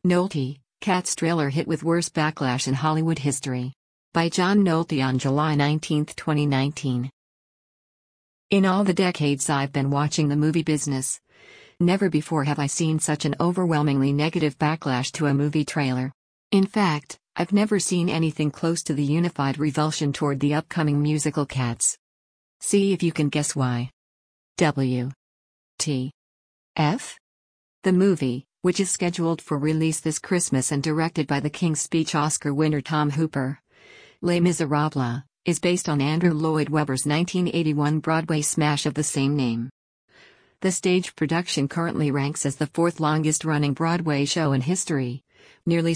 Nolte, Cats trailer hit with worst backlash in Hollywood history. By John Nolte on July 19, 2019. In all the decades I've been watching the movie business, never before have I seen such an overwhelmingly negative backlash to a movie trailer. In fact, I've never seen anything close to the unified revulsion toward the upcoming musical Cats. See if you can guess why. W. T. F. The movie, which is scheduled for release this Christmas and directed by the King's Speech Oscar winner Tom Hooper, Les Miserables, is based on Andrew Lloyd Webber's 1981 Broadway smash of the same name. The stage production currently ranks as the fourth longest-running Broadway show in history, nearly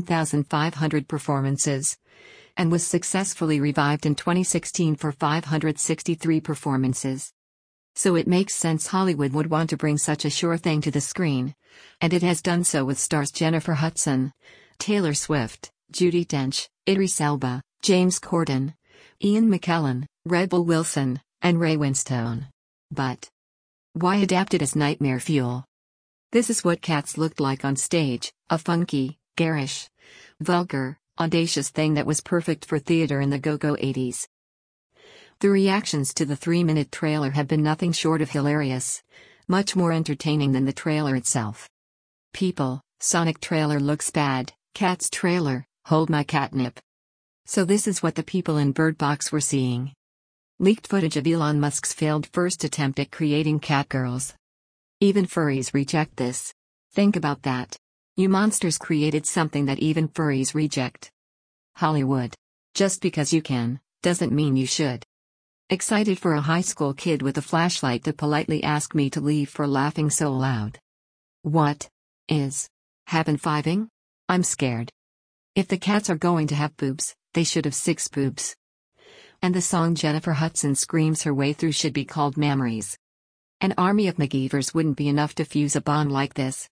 7,500 performances, and was successfully revived in 2016 for 563 performances. So it makes sense Hollywood would want to bring such a sure thing to the screen, and it has done so with stars Jennifer Hudson, Taylor Swift, Judi Dench, Idris Elba, James Corden, Ian McKellen, Rebel Wilson, and Ray Winstone. But why adapt it as nightmare fuel? This is what Cats looked like on stage, a funky, garish, vulgar, audacious thing that was perfect for theater in the go-go 80s. The reactions to the 3-minute trailer have been nothing short of hilarious, much more entertaining than the trailer itself. People, Sonic trailer looks bad, Cats trailer, hold my catnip. So this is what the people in Bird Box were seeing. Leaked footage of Elon Musk's failed first attempt at creating Catgirls. Even furries reject this. Think about that. You monsters created something that even furries reject. Hollywood. Just because you can, doesn't mean you should. Excited for a high school kid with a flashlight to politely ask me to leave for laughing so loud. What is happen-fiving? I'm scared. If the Cats are going to have boobs, they should have 6 boobs. And the song Jennifer Hudson screams her way through should be called Memories. An army of MacGyvers wouldn't be enough to fuse a bond like this.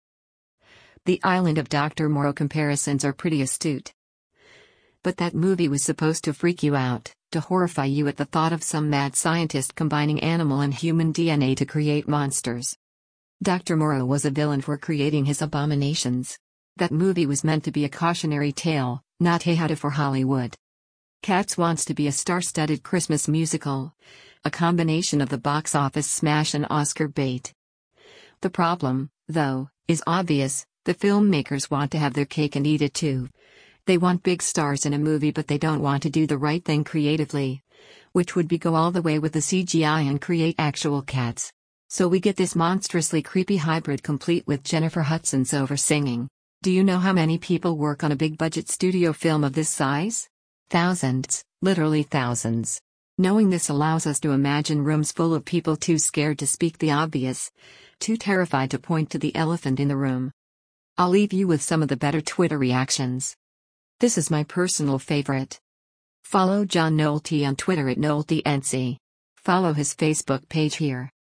The Island of Dr. Moreau comparisons are pretty astute. But that movie was supposed to freak you out, to horrify you at the thought of some mad scientist combining animal and human DNA to create monsters. Dr. Moreau was a villain for creating his abominations. That movie was meant to be a cautionary tale, not hey-ha for Hollywood. Cats wants to be a star-studded Christmas musical, a combination of the box office smash and Oscar bait. The problem, though, is obvious. The filmmakers want to have their cake and eat it too. They want big stars in a movie, but they don't want to do the right thing creatively, which would be go all the way with the CGI and create actual cats. So we get this monstrously creepy hybrid complete with Jennifer Hudson's over-singing. Do you know how many people work on a big-budget studio film of this size? Thousands, literally thousands. Knowing this allows us to imagine rooms full of people too scared to speak the obvious, too terrified to point to the elephant in the room. I'll leave you with some of the better Twitter reactions. This is my personal favorite. Follow John Nolte on Twitter at NolteNC. Follow his Facebook page here.